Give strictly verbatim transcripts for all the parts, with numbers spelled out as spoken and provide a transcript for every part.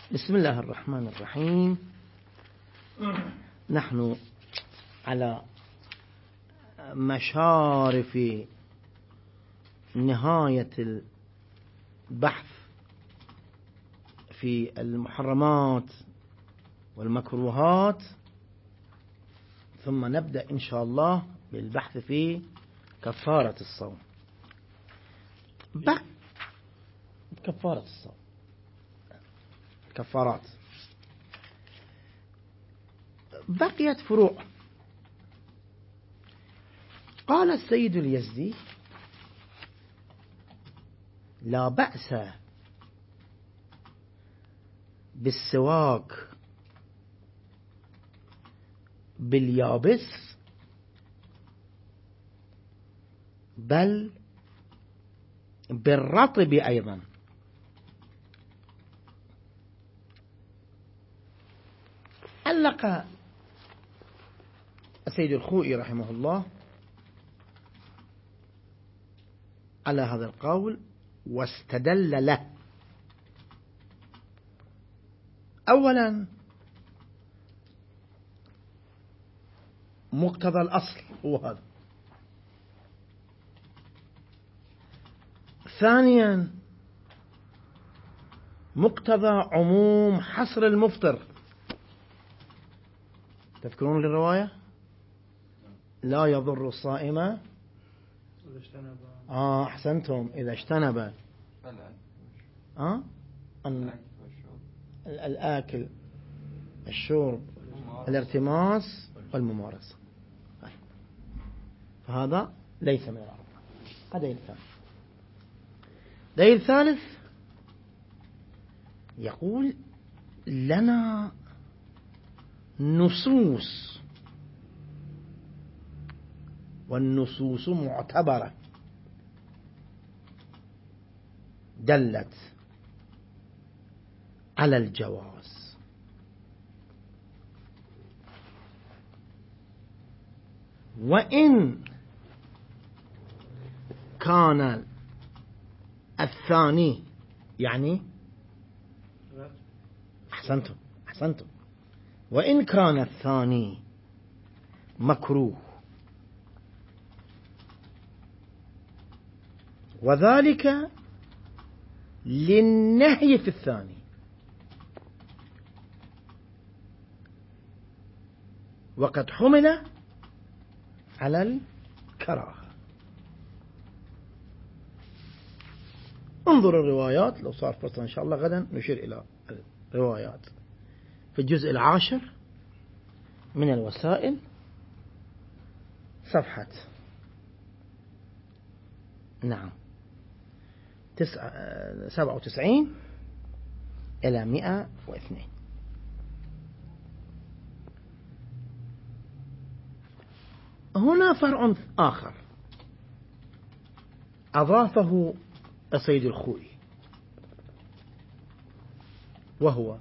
بسم الله الرحمن الرحيم. نحن على مشارف نهاية البحث في المحرمات والمكروهات، ثم نبدأ إن شاء الله بالبحث في كفارة الصوم. بقى كفارة الصوم، كفارات. بقيت فروع. قال السيد اليزدي: لا بأس بالسواك باليابس، بل بالرطب أيضا. علق السيد الخوئي رحمه الله على هذا القول واستدل له. أولا، مقتضى الأصل هو هذا. ثانيا، مقتضى عموم حصر المفطر. تذكرون الرواية؟ لا يضر الصائم آه أحسنتم إذا اجتنب آه الآكل الشرب الارتماس والممارسة. فهذا ليس من الأربعة. هذا دليل ثاني. دليل ثالث يقول لنا نصوص، والنصوص معتبرة دلت على الجواز. وإن كان الثاني يعني أحسنتم أحسنتم وإن كان الثاني مكروه، وذلك للنهي في الثاني، وقد حمل على الكراهة. انظر الروايات، لو صار فرصة إن شاء الله غدا نشير إلى الروايات في الجزء العاشر من الوسائل، صفحة نعم تسعة سبعة وتسعين إلى مئة واثنين. هنا فرع آخر أضافه السيد الخوئي، وهو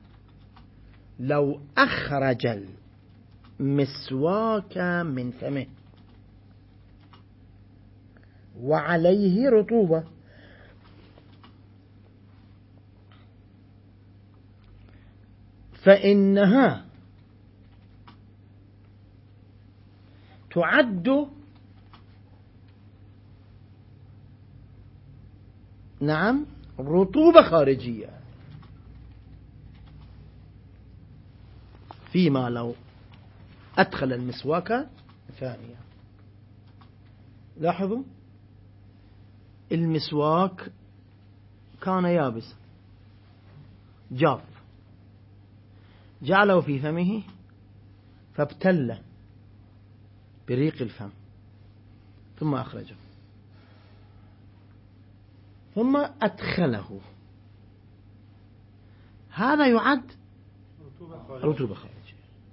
لو أخرج المسواك من فمه وعليه رطوبة، فإنها تعد نعم رطوبة خارجية، فيما لو أدخل المسواك ثانية. لاحظوا، المسواك كان يابس جاف، جعله في فمه فابتل بريق الفم ثم أخرجه ثم أدخله، هذا يعد رطوبة خارجية.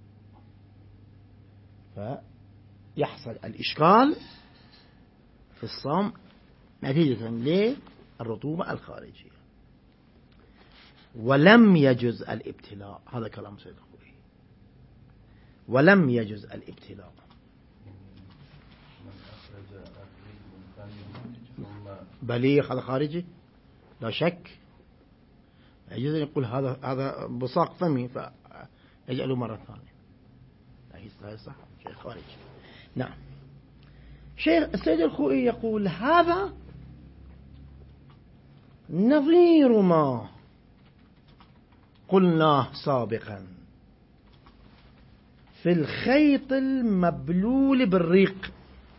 فيحصل الإشكال في الصوم نتيجة للرطوبة الخارجية. ولم يجز الابتلاء، هذا كلام سيد الخوئي، ولم يجز الابتلاء. بليغ هذا خارجي لا شك، يجوز أن يقول هذا هذا بصاق فمي فيجعله مرة ثانية. لا صح شيء خارج. نعم. شيخ السيد الخوئي يقول هذا نظير ما قلناه سابقا في الخيط المبلول بالريق.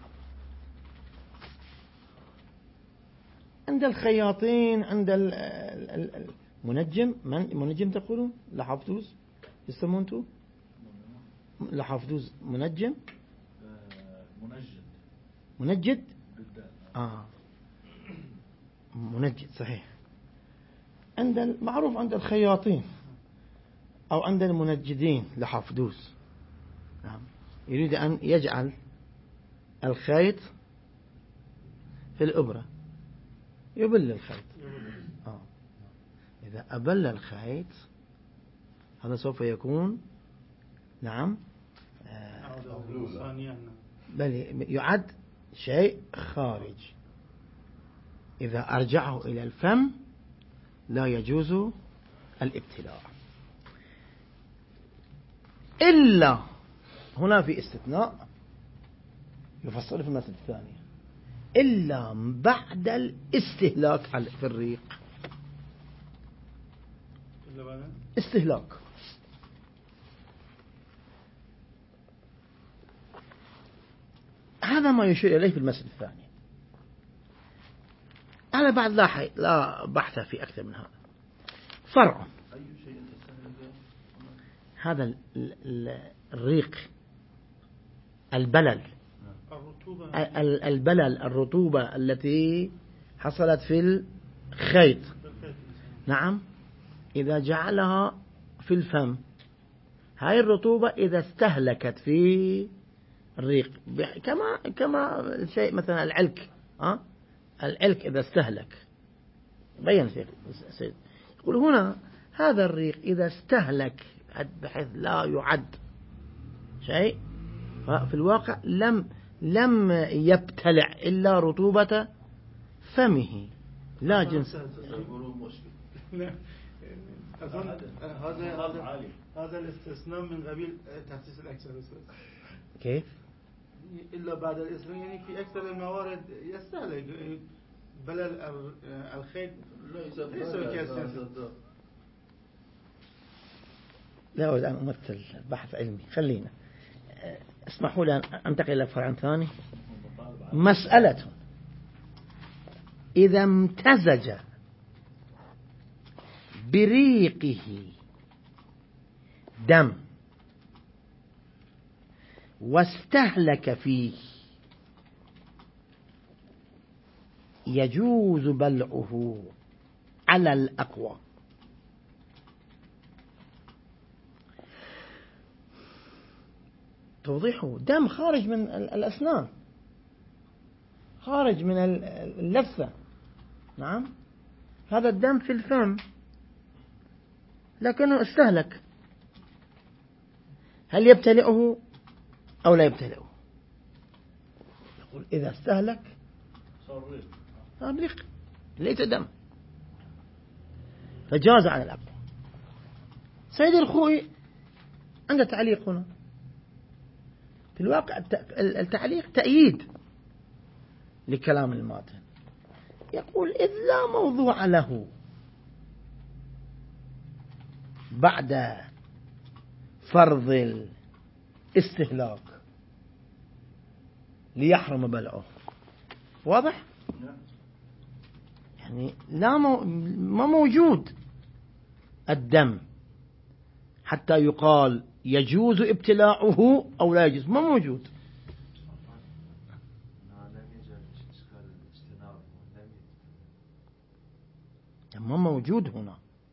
عند الخياطين، عند المنجم، من منجم تقولون لحافظوز يسمون انتو لحافظوز منجم منجد منجد آه منجد صحيح. عند المعروف عند الخياطين أو عند المنجدين لحافظوز. نعم. يريد أن يجعل الخيط في الإبرة، يبل الخيط. آه. إذا أبل الخيط هذا سوف يكون نعم آه بل يعد شيء خارج. إذا أرجعه إلى الفم لا يجوز الابتلاع، إلا هنا في استثناء يفصل في المسألة الثانية، إلا بعد الاستهلاك في الريق. استهلاك هذا ما يشير إليه في المسألة الثانية. هذا بعد لا حي... لا بحث في أكثر من هذا. فرع هذا الريق البلل البلل الرطوبة التي حصلت في الخيط. نعم. إذا جعلها في الفم هاي الرطوبة إذا استهلكت في الريق كما كما شيء مثلا العلك ها العلك إذا استهلك بين شيخ سيد يقول هنا هذا الريق إذا استهلك بحيث لا يعد شيء، ففي الواقع لم لم يبتلع إلا رطوبة فمه لا جنس. هذا هذا الاستثناء من قبيل تخصيص الأكثر. كيف؟ إلا بعد الاستثناء يعني في أكثر الموارد يستهلك بلل الخيط ليس كاستثناء. لا أريد أن أمثل بحث علمي، خلينا اسمحوا لي أن أنتقل إلى فرع ثاني. مسألة إذا امتزج بريقه دم واستهلك فيه يجوز بلعه على الأقوى. توضيحه دم خارج من الأسنان، خارج من اللثة. نعم. هذا الدم في الفم لكنه استهلك، هل يبتلعه أو لا يبتلعه؟ يقول إذا استهلك صار ريق ليس دم فجاز على الأقوى. سيد الخوئي عنده تعليق هنا. في الواقع التعليق تأييد لكلام الماتن. يقول إذ لا موضوع له بعد فرض الاستهلاك ليحرم بلعه. واضح؟ يعني لا مو ما موجود الدم حتى يقال يجوز ابتلاعه أو لا يجوز، ما موجود. ما موجود هنا.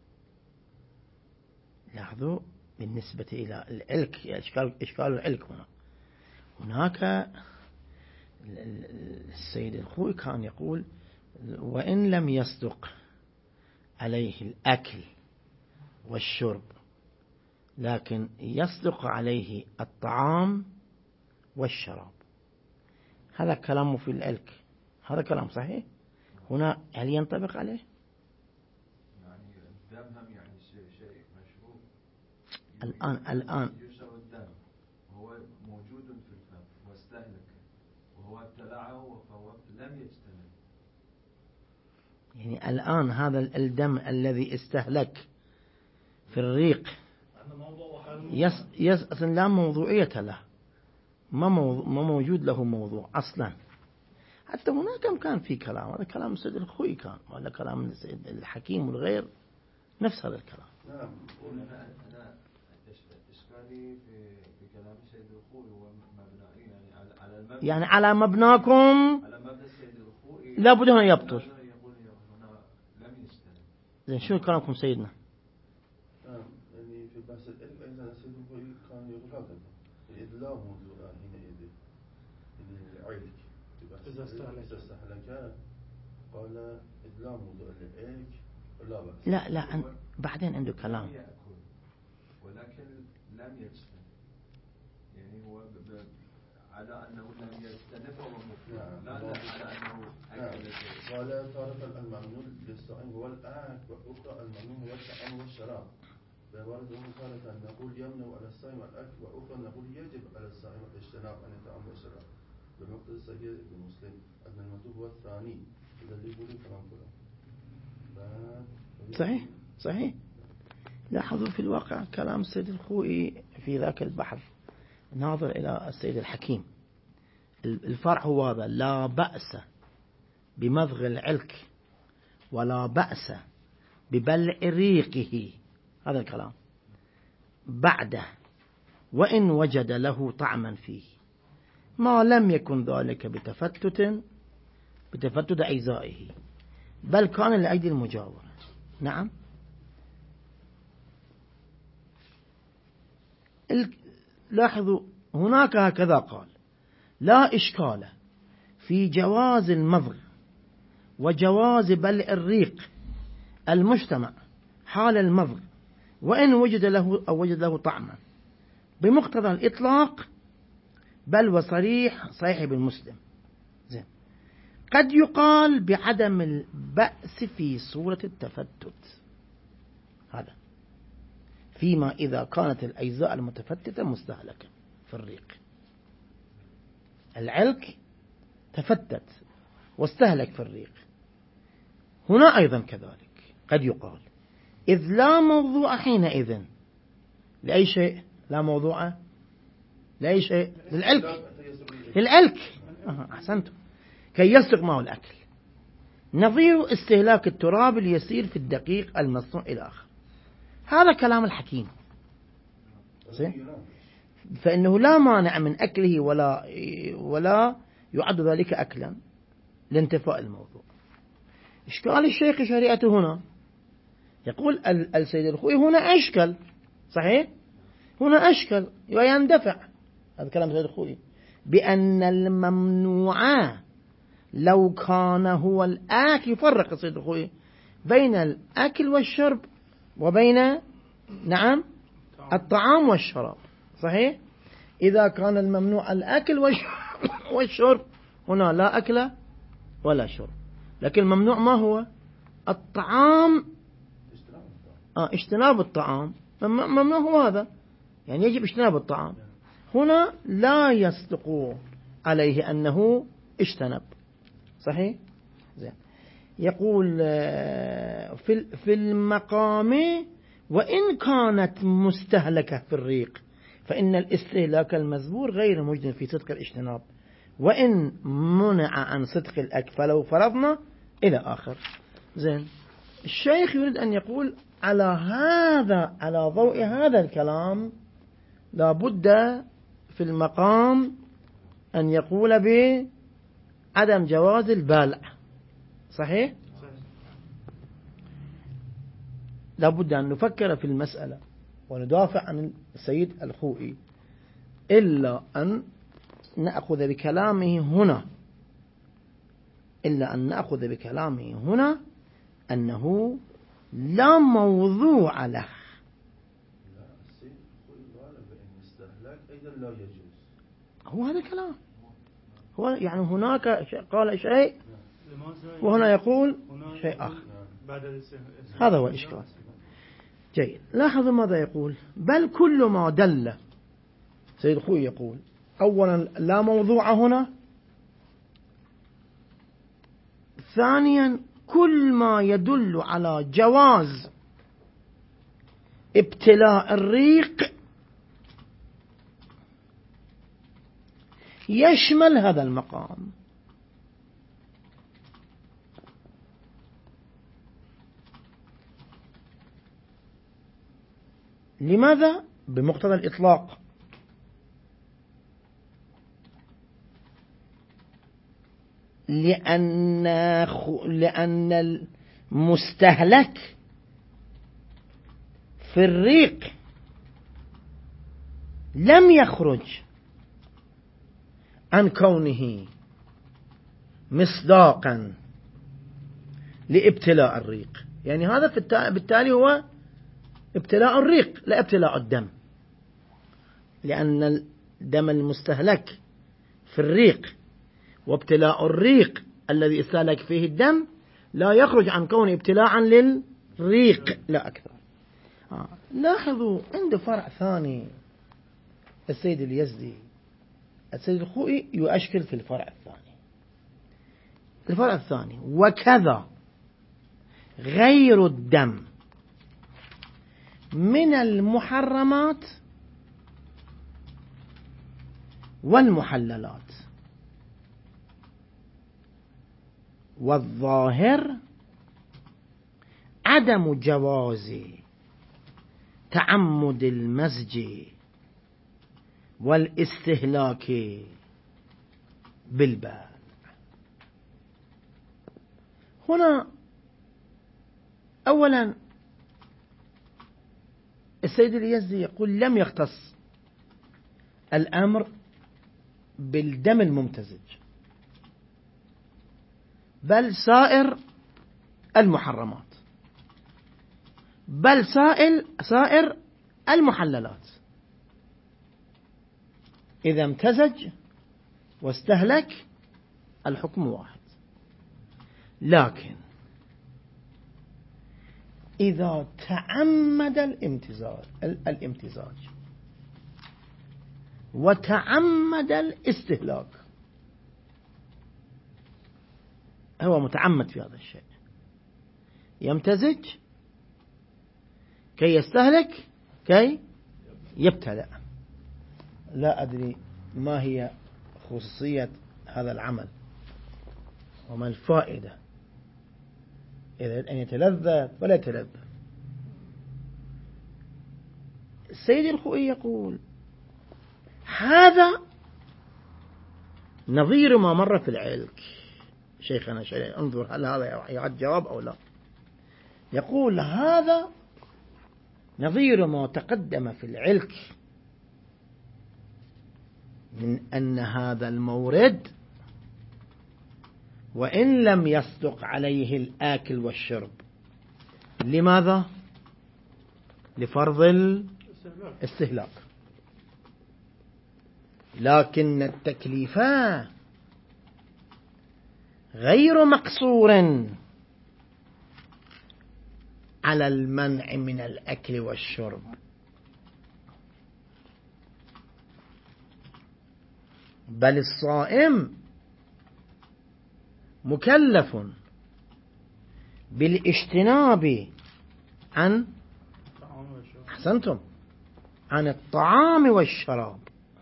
لاحظوا بالنسبة إلى العلك، إشكال إشكال العلك هنا. هناك السيد الخوئي كان يقول وإن لم يصدق عليه الأكل والشرب لكن يصدق عليه الطعام والشراب. هذا كلامه في العلك، هذا كلام صحيح. هنا هل ينطبق عليه؟ يعني الدم هم الآن الآن يشرب الدم وهو موجود في الفم واستهلك وهو ابتلعه فهو لم يجتنب. يعني الآن هذا الدم الذي استهلك في الريق يس يس أصلا لا موضوعية له، ما, موضوع ما موجود له موضوع أصلا. حتى هناك كان في كلام، هذا كلام السيد الخوئي كان، ولا كلام السيد الحكيم والغير نفس هذا الكلام. نعم. أنا أنا إشكالي في في كلام السيد الخوئي هو مبني يعني على على المبنى، يعني على مبناكم على مبنى السيد الخوئي لا بد أن يبطل. يقول هنا لم يجتنب. زين شو كلامكم سيدنا؟ نعم يعني في بحث العلم أيضا السيد الخوئي كان يقول هكذا الإدلام موضوع حينئذ العلك إذا استهلك قال إدلام موضوع العلك ولا بأس. لا لا عن بعدين عنده كلام. ولكن لم يجتنب، يعني هو على أنه لم يجتنب هو مفهوم. لا لا على أنه أكل شيء. قال تارة الممنوع للصائم هو الأكل وأخرى الممنوع هو الطعام والشراب. بعبارة أخرى تارة نقول يمنع على الصائم الأكل وأخرى نقول يجب على الصائم الاجتناب عن الطعام والشراب. بمقتضى صحيح ابن مسلم أن المطلوب هو الثاني إذا اللي يقول كلام كلام. صحيح صحيح. لاحظوا في الواقع كلام السيد الخوئي في ذاك البحث ناظر إلى السيد الحكيم. الفرع هو هذا: لا بأس بمضغ العلك ولا بأس ببلع ريقه، هذا الكلام بعده وإن وجد له طعما فيه، ما لم يكن ذلك بتفتت بتفتت أجزائه بل كان لأجل المجاورة. نعم. لاحظوا هناك هكذا قال: لا إشكال في جواز المضغ وجواز بلع الريق المجتمع حال المضغ وإن وجد له أو وجد له طعما بمقتضى الإطلاق، بل وصريح صحيح ابن مسلم. زين. قد يقال بعدم البأس في صورة التفتت، هذا فيما إذا كانت الأجزاء المتفتتة مستهلكة في الريق. العلك تفتت واستهلك في الريق، هنا أيضا كذلك قد يقال، إذ لا موضوع حينئذ لأي شيء، لا موضوع لأي شيء، للعلك للعلك أه أحسنتم، كي يصدق معه الأكل، نظير استهلاك التراب اليسير في الدقيق المصنوع إلى آخر. هذا كلام الحكيم. فإنه لا مانع من أكله ولا ولا يعد ذلك أكلا لانتفاء الموضوع. إشكال الشيخ شريعته هنا، يقول السيد الخوئي هنا أشكل، صحيح هنا أشكل ويندفع، هذا كلام السيد الخوئي، بأن الممنوع لو كان هو الآكل، يفرق السيد الخوئي بين الأكل والشرب وبين نعم الطعام والشراب. صحيح. إذا كان الممنوع الأكل والشرب هنا لا أكل ولا شرب، لكن الممنوع ما هو؟ الطعام، آه اجتناب الطعام ممنوع هو هذا، يعني يجب اجتناب الطعام. هنا لا يصدق عليه أنه اجتنب. صحيح. زين. يقول في في المقام وإن كانت مستهلكة في الريق فإن الاستهلاك المذبور غير مجد في صدق الاجتناب وإن منع عن صدق الأكل فلو فرضنا إلى آخر. زين. الشيخ يريد أن يقول على هذا، على ضوء هذا الكلام لا بد في المقام أن يقول بعدم جواز البالع. صحيح. لا بد أن نفكر في المسألة وندافع عن السيد الخوئي، إلا أن نأخذ بكلامه هنا إلا أن نأخذ بكلامه هنا أنه لا موضوع له. هو هذا الكلام، هو يعني هناك قال شيء وهنا يقول شيء آخر، هذا هو الإشكال. جيد. لاحظوا ماذا يقول: بل كل ما دل. سيد الخوئي يقول أولا لا موضوع هنا، ثانيا كل ما يدل على جواز ابتلاء الريق يشمل هذا المقام. لماذا؟ بمقتضى الإطلاق. لأن لأن المستهلك في الريق لم يخرج عن كونه مصداقا لابتلاء الريق، يعني هذا في بالتالي هو ابتلاء الريق لا ابتلاء الدم، لأن الدم المستهلك في الريق وابتلاء الريق الذي استهلك فيه الدم لا يخرج عن كونه ابتلاعا للريق لا أكثر. آه. لاحظوا عند فرع ثاني السيد اليزدي السيد الخوئي يؤشكل في الفرع الثاني. الفرع الثاني: وكذا غير الدم من المحرمات والمحللات، والظاهر عدم جواز تعمد المزج والاستهلاك بالبال. هنا أولا السيد اليزدي يقول لم يختص الأمر بالدم الممتزج بل سائر المحرمات، بل سائل سائر المحللات إذا امتزج واستهلك الحكم واحد. لكن إذا تعمد الامتزاج الامتزاج وتعمد الاستهلاك، هو متعمد في هذا الشيء، يمتزج كي يستهلك كي يبتلع. لا أدري ما هي خصوصية هذا العمل وما الفائدة إذا أن يتلذذ ولا يتلذذ. السيد الخوئي يقول هذا نظير ما مر في العلك. شيخنا شيخ انظر هل هذا يعد جواب أو لا. يقول هذا نظير ما تقدم في العلك من أن هذا المورد وإن لم يصدق عليه الآكل والشرب، لماذا؟ لفرض الاستهلاك، لكن التكليف غير مقصور على المنع من الأكل والشرب، بل الصائم مكلف بالاجتناب عن أحسنتم عن الطعام والشراب.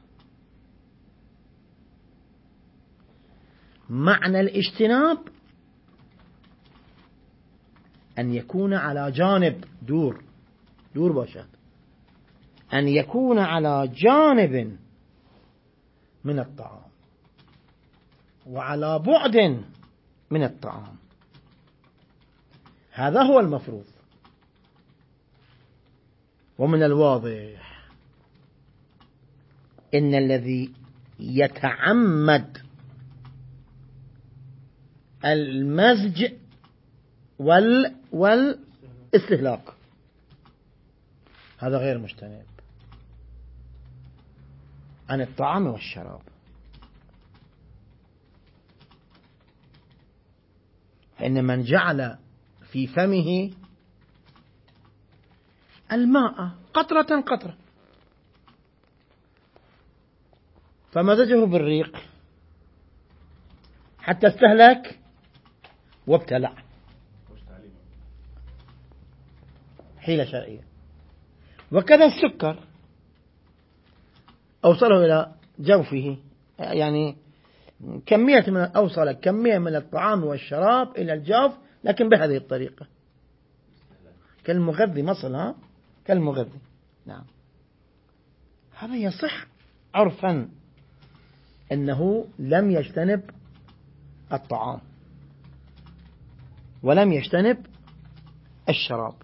معنى الاجتناب أن يكون على جانب دور دور باشد، أن يكون على جانب من الطعام وعلى بعد من الطعام، هذا هو المفروض. ومن الواضح إن الذي يتعمد المزج وال والاستهلاك هذا غير مجتنب عن الطعام والشراب. فإن من جعل في فمه الماء قطرة قطرة فمزجه بالريق حتى استهلك وابتلع، حيلة شرعية. وكذا السكر أوصله إلى جوفه، يعني كمية من أوصل كمية من الطعام والشراب إلى الجوف، لكن بهذه الطريقة كالمغذي مصل، ها كالمغذي. نعم، هذا يصح عرفا أنه لم يجتنب الطعام ولم يجتنب الشراب،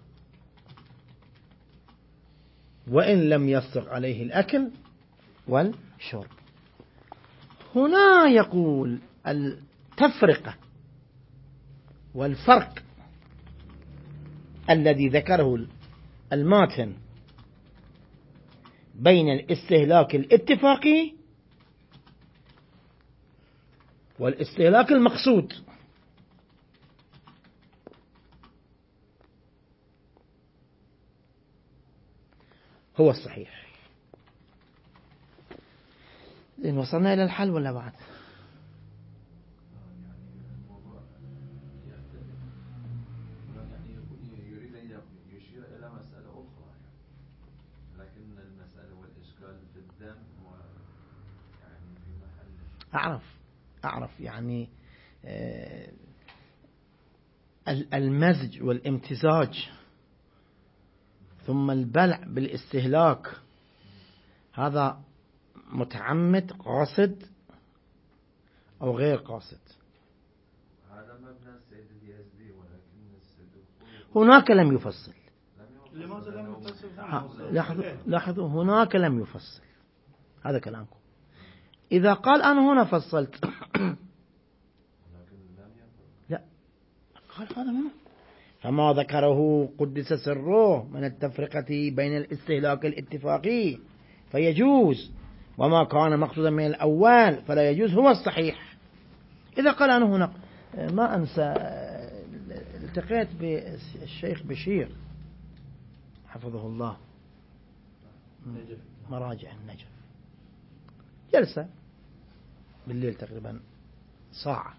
وإن لم يصدق عليه الأكل والشرب. هنا يقول التفرقة والفرق الذي ذكره الماتن بين الاستهلاك الاتفاقي والاستهلاك المقصود. هو الصحيح. إن وصلنا إلى الحل ولا بعد؟ أعرف أعرف يعني آه المزج والامتزاج ثم البلع بالاستهلاك، هذا متعمد قاصد أو غير قاصد. هذا مبنى السيد اليزدي، ولكن هناك لم يفصل. لماذا لم يفصل؟ لاحظوا لاحظوا هناك لم يفصل. هذا كلامكم. إذا قال أنا هنا فصلت لا، قال هذا منه. فما ذكره قدس سره من التفرقة بين الاستهلاك الاتفاقي فيجوز، وما كان مقصودا من الأول فلا يجوز، هو الصحيح. إذا قال أنا هنا، ما أنسى التقيت بالشيخ بشير حفظه الله مراجع النجف، جلسة بالليل تقريبا ساعة،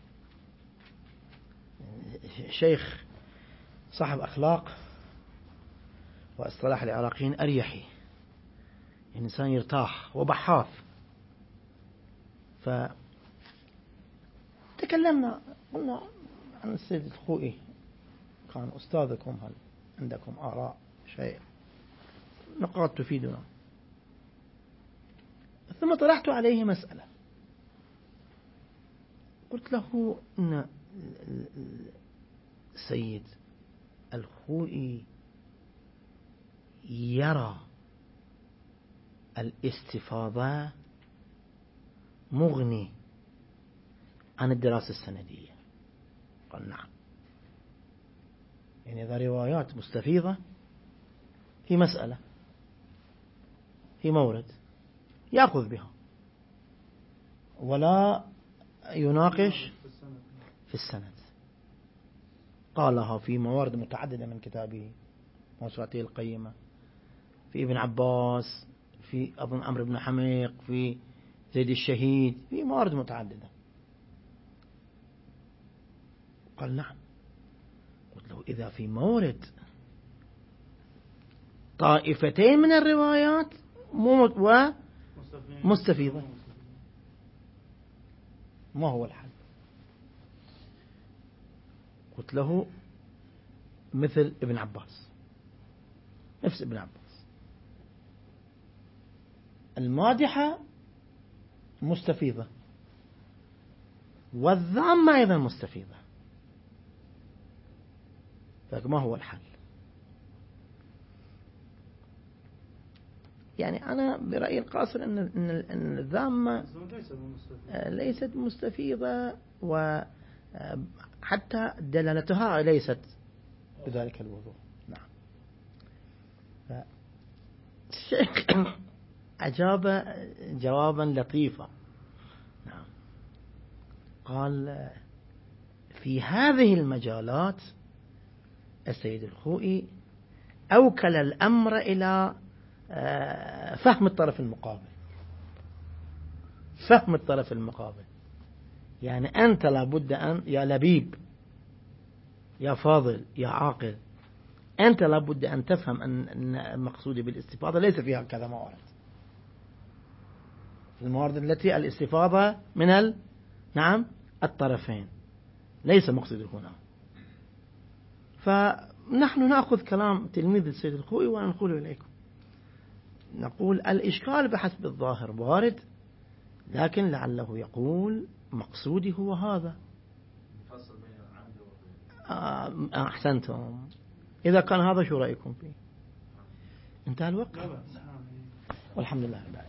شيخ صاحب أخلاق واصطلاح العراقيين أريحي، إنسان يرتاح وبحاث. فتكلمنا قلنا عن السيد الخوئي، كان أستاذكم، هل عندكم آراء شيء نقاط تفيدنا؟ ثم طرحت عليه مسألة، قلت له إن السيد الخوئي يرى الاستفاضة مغني عن الدراسة السندية. قال نعم، يعني إذا روايات مستفيضة في مسألة في مورد يأخذ بها ولا يناقش في السند. قالها في موارد متعددة من كتابه موسوعته القيمة، في ابن عباس، في أظن عمرو بن حميق، في زيد الشهيد، في موارد متعددة. قال نعم. قلت له إذا في مورد طائفتين من الروايات ومستفيضة ما هو الحل؟ قلت له مثل ابن عباس، نفس ابن عباس، المادحة مستفيضة والذامة أيضا مستفيضة، فما هو الحل؟ يعني أنا برأيي القاصر أن أن الذامة ليست مستفيضة، وحتى دلالتها ليست بذلك الوضوح. نعم. الشيخ أجاب جوابا لطيفا. نعم. قال في هذه المجالات السيد الخوئي أوكل الأمر إلى فهم الطرف المقابل. فهم الطرف المقابل يعني أنت لابد أن يا لبيب يا فاضل يا عاقل، أنت لابد أن تفهم أن المقصود بالاستفاضة ليس فيها كذا موارد. الموارد التي الاستفاضة من ال... نعم الطرفين ليس مقصود هنا. فنحن نأخذ كلام تلميذ السيد الخوئي ونقول إليكم، نقول الإشكال بحسب الظاهر وارد، لكن لعله يقول مقصودي هو هذا. أحسنتم. إذا كان هذا شو رأيكم فيه؟ انتهى الوقت والحمد لله.